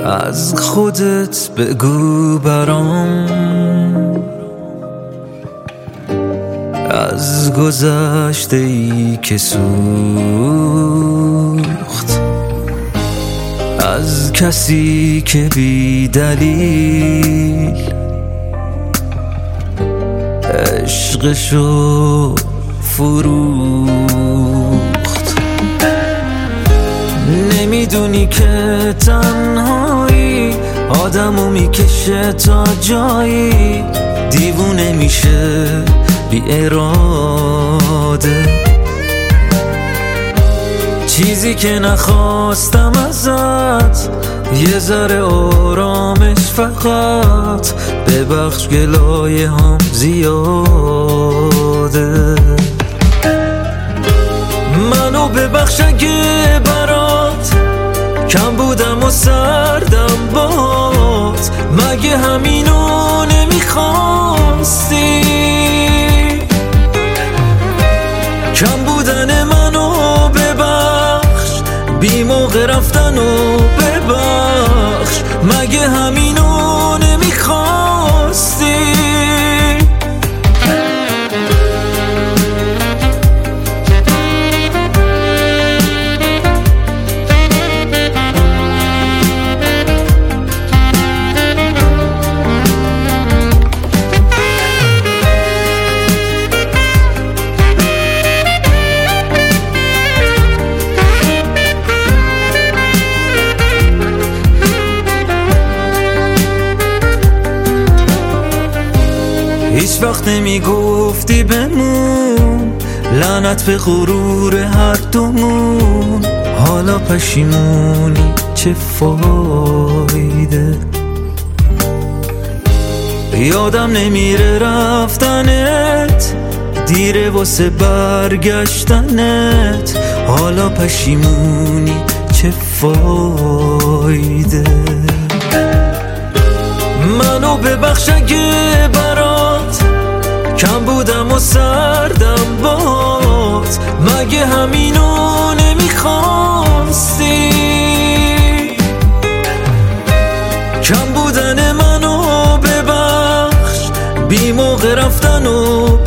از خودت بگو برام، از گذشته ای که سوخت، از کسی که بی دلیل عشقشو فروخت. نمیدونی که تنهایی آدمو میکشه تا جایی دیوونه میشه بی اراده. چیزی که نخواستم ازت یه ذره آرامش، فقط ببخش گلایه هم زیاده. منو ببخش اگه برات کم بودم و سردم بات، مگه همینو نمیخواستی؟ کم بودن منو ببخش، بی موقع رفتنو ببخش، مگه همینو نمیخواستی؟ هیچ وقت نمیگفتی بمون، لعنت به غرور هر دومون. حالا پشیمونی چه فایده؟ یادم نمیره رفتنت، دیره واسه برگشتنت. حالا پشیمونی چه فایده؟ منو ببخش اگه برات کم بودم و سردم بات، مگه همینو نمیخواستی؟ کم بودن منو ببخش، بی موقع رفتنو